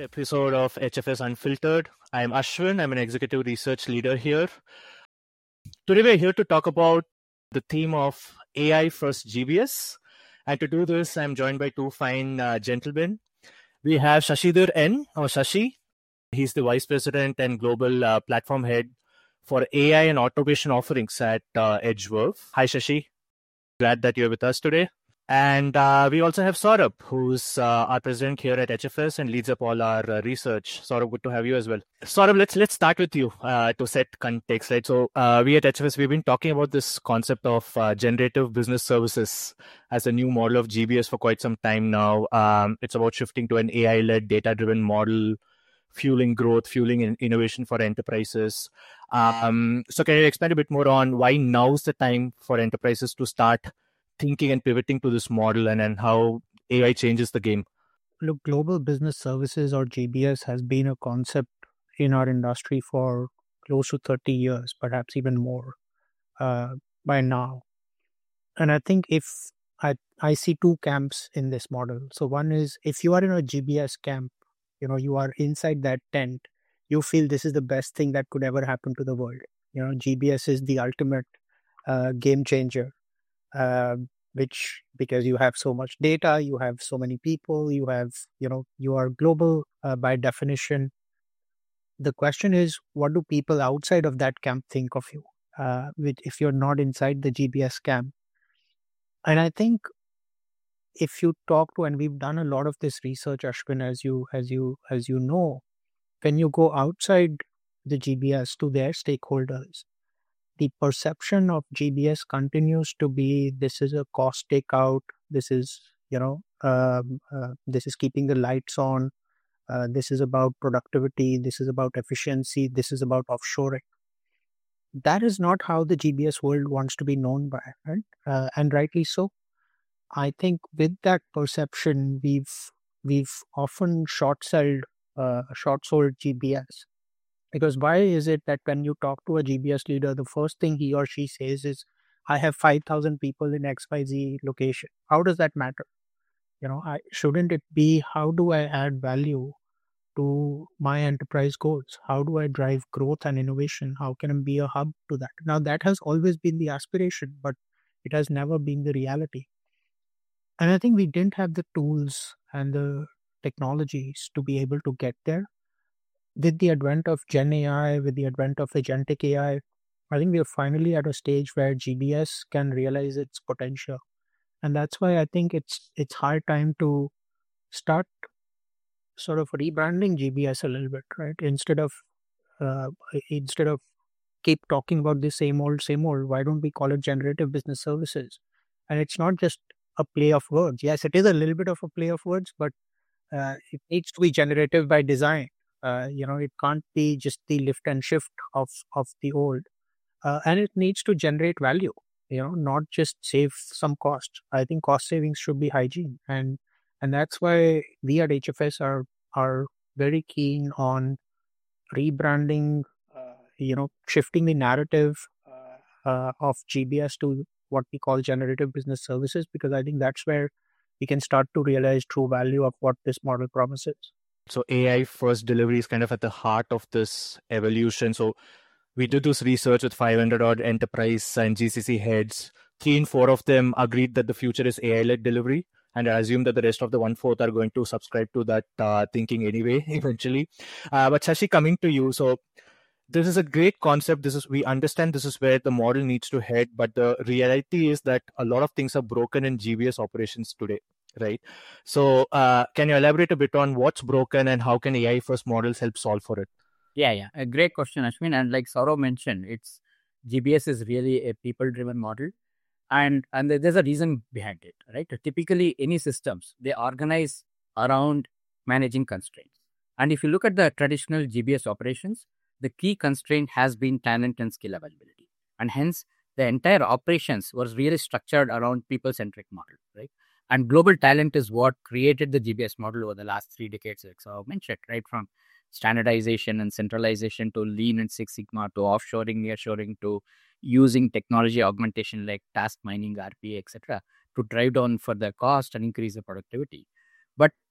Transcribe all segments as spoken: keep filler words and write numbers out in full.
episode of H F S Unfiltered. I'm Ashwin. I'm an executive research leader here. Today we're here to talk about the theme of A I first G B S. And to do this, I'm joined by two fine uh, gentlemen. We have Shashidhar N, or Shashi. He's the Vice President and Global uh, Platform Head for A I and Automation Offerings at uh, Edgeworth. Hi, Shashi. Glad that you're with us today. And uh, we also have Saurabh, who's uh, our president here at H F S and leads up all our uh, research. Saurabh, good to have you as well. Saurabh, let's let's start with you uh, to set context, right? So uh, we at H F S, we've been talking about this concept of uh, generative business services as a new model of G B S for quite some time now. Um, it's about shifting to an A I-led, data-driven model, fueling growth, fueling in- innovation for enterprises. Um, so can you expand a bit more on why now's the time for enterprises to start thinking and pivoting to this model, and, and how A I changes the game? Look, global business services, or G B S, has been a concept in our industry for close to thirty years, perhaps even more uh, by now. And I think if I, I see two camps in this model. So one is, if you are in a G B S camp, you know, you are inside that tent, you feel this is the best thing that could ever happen to the world. You know, G B S is the ultimate uh, game changer. Uh, which because you have so much data, you have so many people, you have, you know, you are global uh, by definition. The question is, what do people outside of that camp think of you uh, with, if you're not inside the G B S camp? And I think if you talk to, and we've done a lot of this research, Ashwin, as you as you as you know, when you go outside the G B S to their stakeholders, the perception of G B S continues to be, this is a cost takeout, this is, you know, um, uh, this is keeping the lights on, uh, this is about productivity, this is about efficiency, this is about offshoring. That is not how the G B S world wants to be known by, right? Uh, and rightly so. I think with that perception, we've we've often short sold uh, short sold G B S. Because why is it that when you talk to a G B S leader, the first thing he or she says is, I have five thousand people in X Y Z location. How does that matter? You know, I, shouldn't it be, how do I add value to my enterprise goals? How do I drive growth and innovation? How can I be a hub to that? Now, that has always been the aspiration, but it has never been the reality. And I think we didn't have the tools and the technologies to be able to get there. With the advent of Gen A I, with the advent of agentic A I, I think we are finally at a stage where G B S can realize its potential. And that's why I think it's it's high time to start sort of rebranding G B S a little bit, right? Instead of uh, instead of keep talking about the same old, same old, why don't we call it generative business services? And it's not just a play of words. Yes, it is a little bit of a play of words, but uh, it needs to be generative by design. Uh, you know, it can't be just the lift and shift of of the old, uh, and it needs to generate value. You know, not just save some cost. I think cost savings should be hygiene, and and that's why we at H F S are are very keen on rebranding. Uh, you know, shifting the narrative uh, uh, of G B S to what we call generative business services, because I think that's where we can start to realize true value of what this model promises. So A I first delivery is kind of at the heart of this evolution. So we did this research with five hundred odd enterprise and G C C heads. Three in four of them agreed that the future is A I-led delivery. And I assume that the rest of the one-fourth are going to subscribe to that uh, thinking anyway, eventually. Uh, but Shashi, coming to you. So this is a great concept. This is, we understand this is where the model needs to head. But the reality is that a lot of things are broken in G B S operations today. Right. So uh, can you elaborate a bit on what's broken and how can A I first models help solve for it? Yeah, yeah. A great question, Ashwin. And like Saurabh mentioned, it's G B S is really a people-driven model. And, and there's a reason behind it, right? Typically, any systems, they organize around managing constraints. And if you look at the traditional G B S operations, the key constraint has been talent and skill availability. And hence, the entire operations was really structured around people-centric model, right? And global talent is what created the G B S model over the last three decades, like Saurabh mentioned, right? From standardization and centralization to Lean and Six Sigma to offshoring, nearshoring to using technology augmentation like task mining, R P A, et cetera, to drive down further cost and increase the productivity. But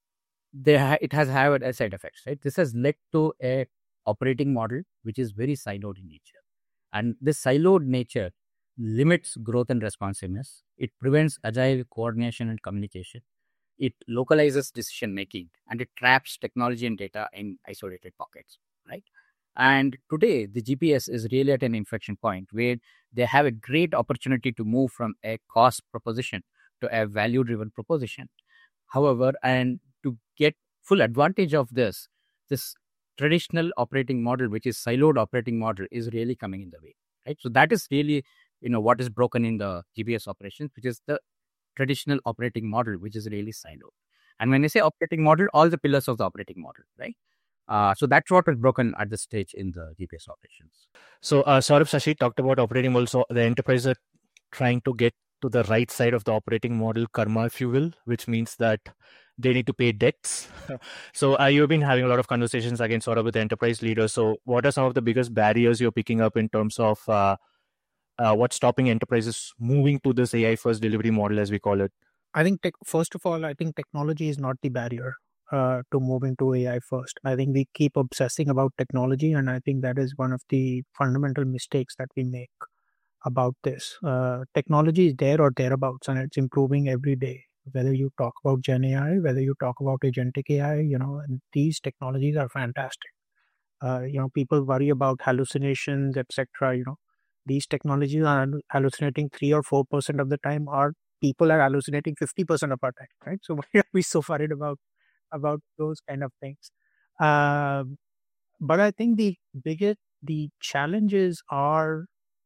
they ha- it has had a side effects, right? This has led to a operating model which is very siloed in nature, and this siloed nature limits growth and responsiveness. It prevents agile coordination and communication. It localizes decision making, and it traps technology and data in isolated pockets, right? And today, the G P S is really at an inflection point where they have a great opportunity to move from a cost proposition to a value driven proposition. However, and to get full advantage of this, this traditional operating model, which is siloed operating model, is really coming in the way, right? So that is really, you know, what is broken in the G P S operations, which is the traditional operating model, which is really siloed. And when I say operating model, all the pillars of the operating model, right? Uh, so that's what is broken at this stage in the G P S operations. So uh, Saurabh, Shashi talked about operating model. So the enterprise are trying to get to the right side of the operating model karma, if you will, which means that they need to pay debts. So uh, you've been having a lot of conversations again, sort of with enterprise leaders. So what are some of the biggest barriers you're picking up in terms of uh, uh, what's stopping enterprises moving to this A I first delivery model, as we call it? I think, tech, first of all, I think technology is not the barrier uh, to moving to A I first. I think we keep obsessing about technology, and I think that is one of the fundamental mistakes that we make about this. Uh, technology is there or thereabouts, and it's improving every day. Whether you talk about Gen A I, whether you talk about agentic A I, you know, and these technologies are fantastic. Uh, you know, people worry about hallucinations, et cetera. You know, these technologies are hallucinating three or four percent of the time. Our people are hallucinating fifty percent of our time, right? So why are we so worried about about those kind of things? Um, but I think the biggest the challenges are,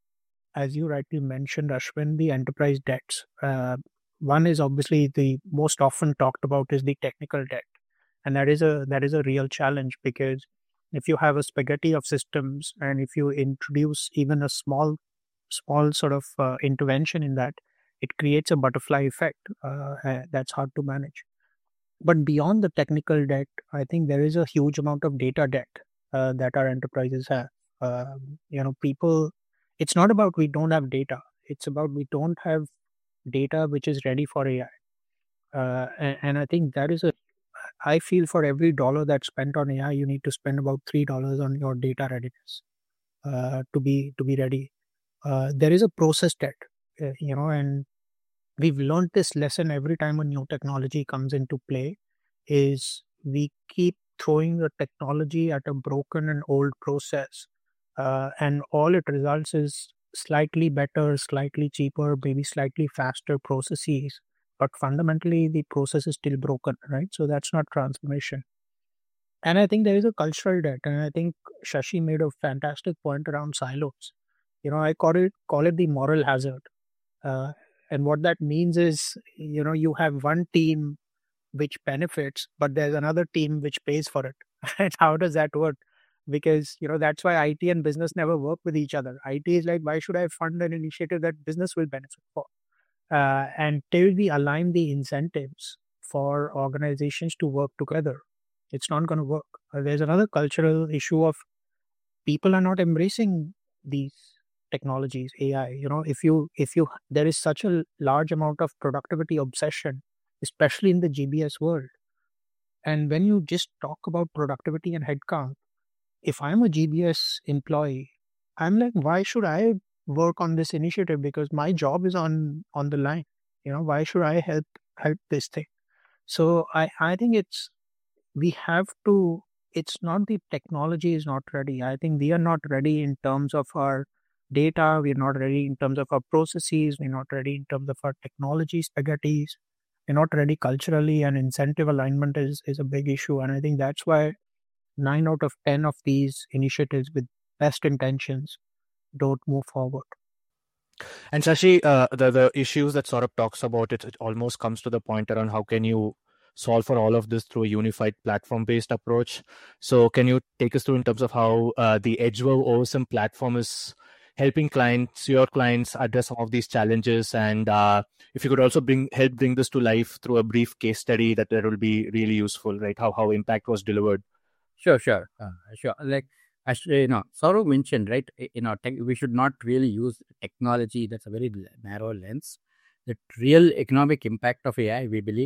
as you rightly mentioned, Ashwin, the enterprise debts. Uh, one is obviously the most often talked about is the technical debt, and that is a that is a real challenge, because if you have a spaghetti of systems and if you introduce even a small small sort of uh, intervention in that, it creates a butterfly effect uh, uh, that's hard to manage. But beyond the technical debt, I think there is a huge amount of data debt uh, that our enterprises have. Um, you know, people, it's not about we don't have data. It's about we don't have data which is ready for A I. Uh, and, and I think that is a, I feel for every dollar that's spent on A I, you need to spend about three dollars on your data readiness uh, to be to be ready. Uh, there is a process debt, uh, you know, and we've learned this lesson every time a new technology comes into play. Is we keep throwing the technology at a broken and old process, uh, and all it results is slightly better, slightly cheaper, maybe slightly faster processes, but fundamentally the process is still broken, right? So that's not transformation. And I think there is a cultural debt, and I think Shashi made a fantastic point around silos. You know, I call it call it the moral hazard. Uh, and what that means is, you know, you have one team which benefits, but there's another team which pays for it. And how does that work? Because, you know, that's why I T and business never work with each other. I T is like, why should I fund an initiative that business will benefit for? Uh, and till we align the incentives for organizations to work together, it's not going to work. Uh, there's another cultural issue of people are not embracing these technologies, A I. You know, if you if you there is such a large amount of productivity obsession, especially in the G B S world. And when you just talk about productivity and headcount, if I'm a G B S employee, I'm like, why should I work on this initiative? Because my job is on on the line. You know, why should I help help this thing? So I I think it's we have to. It's not the technology is not ready. I think we are not ready in terms of our data. We're not ready in terms of our processes. We're not ready in terms of our technology spaghettis. We're not ready culturally, and incentive alignment is, is a big issue. And I think that's why nine out of ten of these initiatives with best intentions don't move forward. And Shashi, uh, the, the issues that Saurabh talks about, it, it almost comes to the point around how can you solve for all of this through a unified platform-based approach. So can you take us through in terms of how uh, the Edgewell O S M platform is helping clients, your clients, address some of these challenges? And uh, if you could also bring help bring this to life through a brief case study, that that will be really useful, right? How how impact was delivered. Sure, sure, uh, sure. Like, actually, you know, Saurav mentioned, right? You know, tech, we should not really use technology. That's a very narrow lens. The real economic impact of A I, we believe,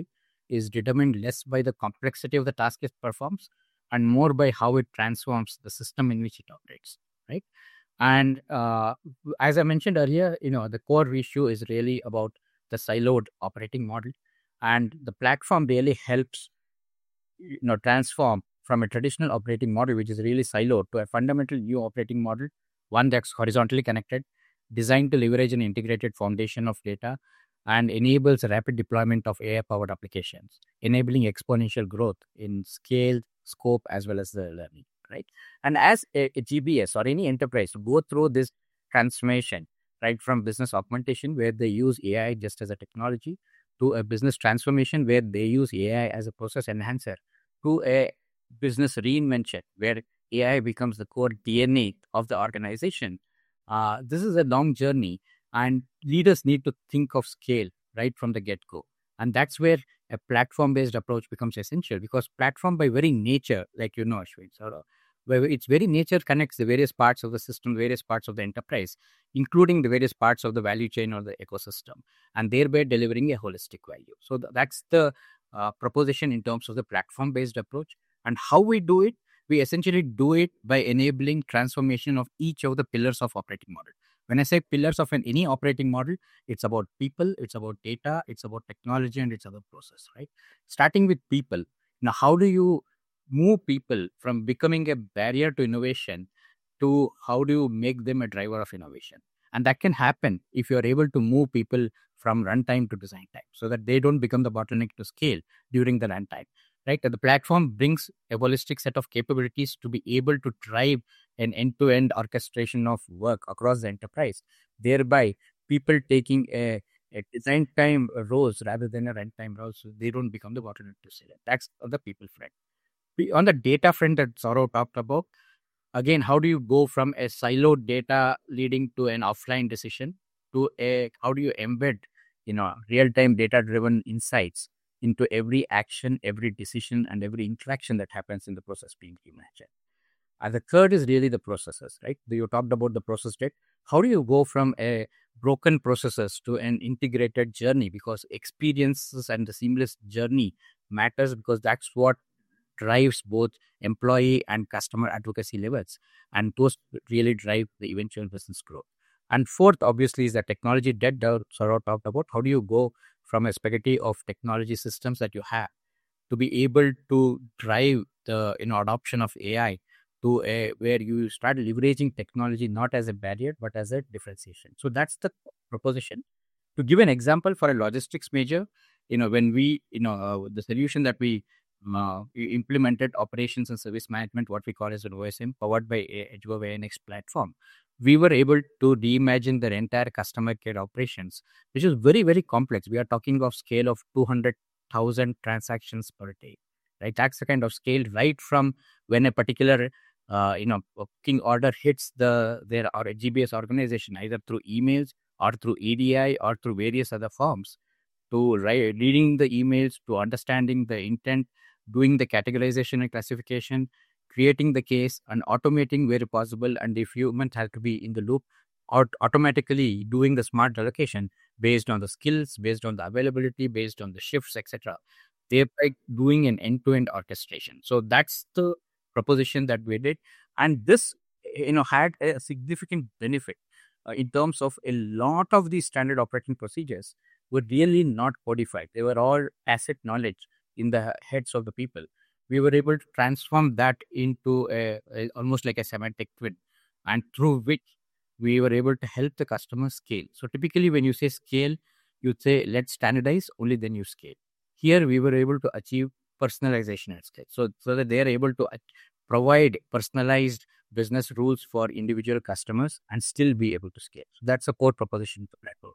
is determined less by the complexity of the task it performs and more by how it transforms the system in which it operates, right? And uh, as I mentioned earlier, you know, the core issue is really about the siloed operating model, and the platform really helps, you know, transform from a traditional operating model, which is really siloed, to a fundamental new operating model, one that's horizontally connected, designed to leverage an integrated foundation of data, and enables rapid deployment of A I-powered applications, enabling exponential growth in scale, scope, as well as the learning, right? And as a, a G B S or any enterprise to go through this transformation, right, from business augmentation, where they use A I just as a technology, to a business transformation, where they use A I as a process enhancer, to a business reinvention, where A I becomes the core D N A of the organization. Uh, this is a long journey, and leaders need to think of scale right from the get-go. And that's where a platform-based approach becomes essential, because platform by very nature, like you know, Ashwin, so, where its very nature connects the various parts of the system, various parts of the enterprise, including the various parts of the value chain or the ecosystem, and thereby delivering a holistic value. So th- that's the uh, proposition in terms of the platform-based approach. And how we do it, we essentially do it by enabling transformation of each of the pillars of operating model. When I say pillars of an any operating model, it's about people, it's about data, it's about technology, and it's about process, right? Starting with people. Now, how do you move people from becoming a barrier to innovation to how do you make them a driver of innovation? And that can happen if you're able to move people from runtime to design time, so that they don't become the bottleneck to scale during the runtime. Right? The platform brings a holistic set of capabilities to be able to drive an end-to-end orchestration of work across the enterprise, thereby people taking a, a design time roles rather than a runtime role, so they don't become the bottleneck to scale. That's on the people front. On the data front that Saurav talked about, again, how do you go from a siloed data leading to an offline decision to a, how do you embed, you know, real-time data-driven insights into every action, every decision, and every interaction that happens in the process being imagined. And the third is really the processes, right? You talked about the process debt. How do you go from a broken processes to an integrated journey? Because experiences and the seamless journey matters, because that's what drives both employee and customer advocacy levels. And those really drive the eventual business growth. And fourth, obviously, is the technology debt that Saurav talked about. How do you go from a spaghetti of technology systems that you have to be able to drive the, you know, adoption of A I to a where you start leveraging technology not as a barrier but as a differentiation? So that's the proposition. To give an example, for a logistics major, you know, when we, you know, uh, the solution that we uh, implemented, operations and service management, what we call as an O S M, powered by Edgewave A N X platform, we were able to reimagine their entire customer care operations, which is very, very complex. We are talking of scale of two hundred thousand transactions per day, right? That's the kind of scale, right from when a particular, uh, you know, booking order hits the their or a G B S organization, either through emails or through E D I or through various other forms, to right, reading the emails, to understanding the intent, doing the categorization and classification, creating the case, and automating where possible, and if humans have to be in the loop, or automatically doing the smart allocation based on the skills, based on the availability, based on the shifts, et cetera. Thereby doing an end-to-end orchestration. So that's the proposition that we did, and this, you know, had a significant benefit uh, in terms of a lot of these standard operating procedures were really not codified. They were all asset knowledge in the heads of the people. We were able to transform that into a, a almost like a semantic twin, and through which we were able to help the customer scale. So typically when you say scale, you say let's standardize, only then you scale. Here we were able to achieve personalization at scale, so so that they are able to provide personalized business rules for individual customers and still be able to scale. So that's a core proposition to platform.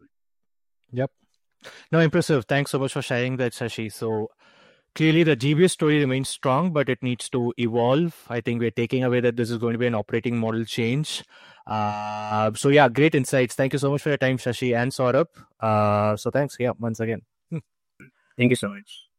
Yep. No, impressive. Thanks so much for sharing that, Shashi. So clearly the G B S story remains strong, but it needs to evolve. I think we're taking away that this is going to be an operating model change. Uh, so yeah, great insights. Thank you so much for your time, Shashi and Saurabh. Uh, so thanks. Yeah, once again. Thank you so much.